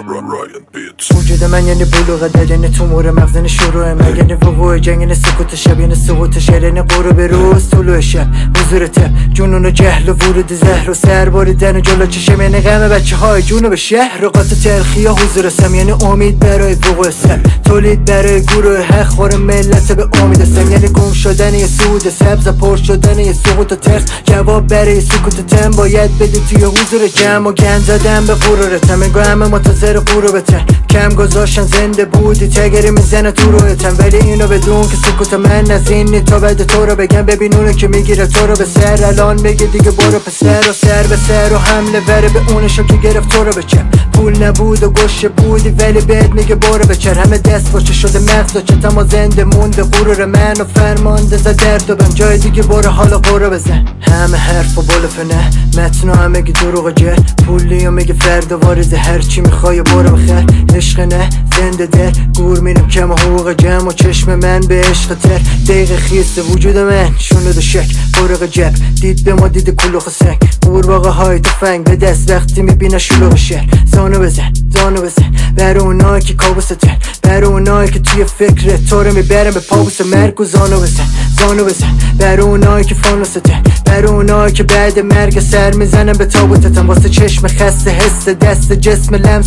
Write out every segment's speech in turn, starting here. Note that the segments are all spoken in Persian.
Ryan Beats. وجود من یعنی بلوغ دل، یعنی تومور مغز، یعنی شروع من، یعنی وقوع جنگ، یعنی سکوت شب، یعنی سقوط شعر، یعنی غروب روز، طلوع شب، حضور تب، جنون و جهل و ورود زهر و سر باریدن و جلو چشم، یعنی غم بچه های جنوب شهر، رقات تلخی یا حضور سم، یعنی امید برای وقوع سر، تولید برای گروه حق خور ملت به امید سم، یعنی گم شدن یه سود سبز، پر شدن یه سقوط و ترس، جواب برای سکوت تم باید بدی توی حضور جمع و گند زدن به غرورتم، میگو همه منتظر غروبتن، کم گذاشتن زنده بودی تگری میزنه تو رویتن، ولی اینو بدون که سکوت من از اینی تا بعد تو رو بگم، ببین اونو که میگیره تو رو به سر، الان میگه دیگه برو پسر و سر به سر و حمله وره به اونشو که گرفت تو رو بچم، پول نبود و گوشه بودی ولی بهت میگه برو بچر، همه دست باشه شده مغز و چتم و زنده مونده غرور من و فرمانده زد درد و بم، جای دیگه برو حالا قرو بزن، همه حرف و بلوفه نه متنو هم میگه دروغ جر، پولی و میگه فرد و وارزه، هر چی میخوای برو بخیر، عشق نه زنده در گور میرم کم و حقوق جمع و چشم من به عشق تر، دقیقه خیست وجود من شونه دو شک، برق جب دید به ما دید کلوخ سنگ، قورباغه های تفنگ به دست وقتی میبینه شلوغ شهر، زانو بزن برای اونایی که کابوسه تر، برای اونایی که توی فکر تو رو میبرم به پابوس مرگ، و زانو بزن برای اونایی که فانوسه تر، برای اونایی که بعد مرگ سر میزنم به تابوتتم، واسه چشم خسته حس دست جسم لمس،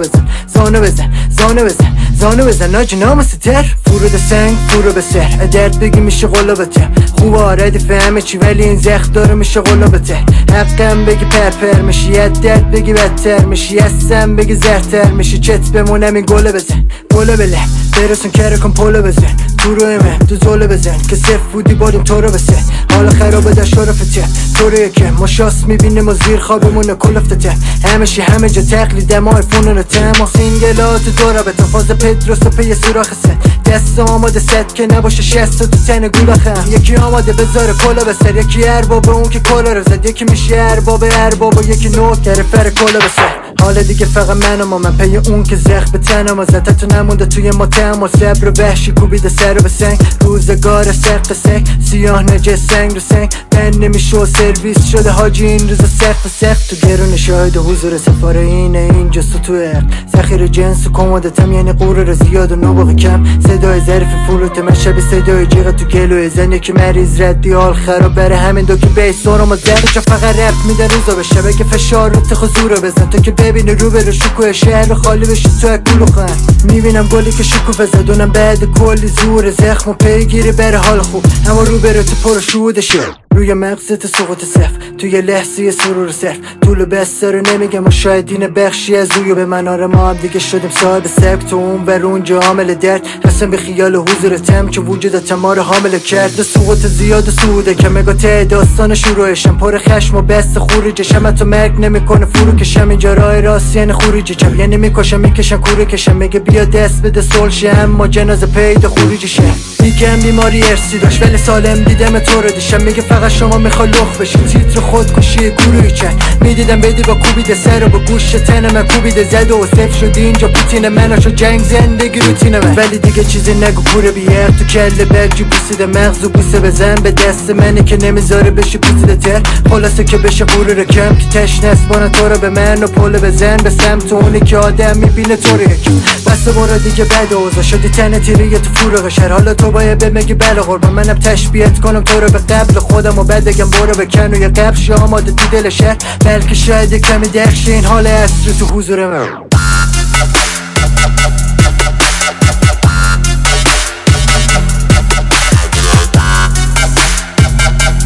زانو بزن ناج نامسه تر، فرود سنگ فرو به سر، درد بگی میشه قلابته، خوب آردی فهمه چی ولی این زخم داره میشه قلابته، حقم بگی پرپر میشی، یه درد بگی بدتر میشی، یستم بگی زرتر میشی، چت بمونم این گله بزن، گله بله برسون کره کن پولو بزن، تو روی من تو زوله بزن که صف بودی باریم تو رو بسه، حالا خرابه در شرفته، تو روی که ما شاست میبینیم و زیر خوابمونه کلفته، همه جا تقلیده ما فونون تم و سینگلات دورا به تفاز پدروس و پی سوراخ سن، دست آماده ست که نباشه شست و تو تن گولاخم، یکی آماده بذاره کلا بسر، یکی اربابه اون که کلا رو زد، یکی میشه ارباب و یکی نوکر فر کلا بسر، حالا دیگه فقط من پی اون که زخ به تنم و زدتو نمونده توی ماتم و صبر و وحشی کوبیده سر به سنگ، روزگار سخت سنگ سیاه نجس سنگ رو سنگ، من نمیشه و سرویس شده حاجی این روز سخت، تو گرون شاهد و حضور سفاره اینجا تو عقل، ذخیر جنس و کمادتم، یعنی قرار زیاد و نباقی کم، صدای ظرف فلوت من شبیه صدای جیغ تو گلوی زنی که مریض ردی حال خراب، بره همین دو که بیس سرم و زد جا فقط رپ میده روزا بشه، بگه فشار رو تخزور رو بزن، تو که ببینی رو به رو شکوه شهر خالی بشه تو کلو خن، میبینم گلی که شکوفه زدونم بعد کلی زور زخم و پیگیری بره حال خوب، اما رو بره تو پر شوده شه، روی مغزت سقوط صف، توی لحظه سرور صرف، طول بسته رو نمیگم و شاید این بخشی از روی به مناره، ما هم دیگه شدیم صاحب سبک، تو اون بر اونجا عامل درد، هستم به خیال حضور تم که وجودت ما رو حامل کرد، سقوط زیاد و سوده که مگا ته داستان شروعشم، پر خشم و بست خروجشم، تو مرگ نمیکنه فرو کشم، اینجا راه راست یعنی خروجی چپ، یعنی میکشم کوره کشم، میگه بیا دست بده سلشه، اما جنازه پیدا خروجیشه، میگم بیماری ارسی داشت ولی سالم دیدم تو رو دیشم، میگه فقط شما میخوای لخ بشی، تیتر خودکشی گروهی چند میدیدم بدی با کوبیده سر و با گوش تن من کوبیده زد و صف شدی اینجا پوتین من شو جنگ زندگی روتین من، ولی دیگه چیزی نگو کوره بیار تو کله برجی بوسیده مغز و بوسه بزن به دست منی که نمیذاره بشی پوسیده تر، خلاصه که بشه غرور کم که تشنه اسبان تو رو به من و پول بزن به سمت اونی که آدم میبینه تو رو یکم، بس برو دیگه بعد اوضاع شدی تن تیری تو فروغ شهر، حالا تو باید بگی بله قربان منم تشبیهت کنم تو رو به قبل خودم و بعد بگم برو بکن و یه قبش آماده تو دل شهر، بلکه شاید کمی درخش این حال اصر تو حضور من.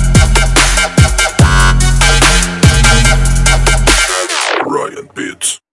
Ryan Beats.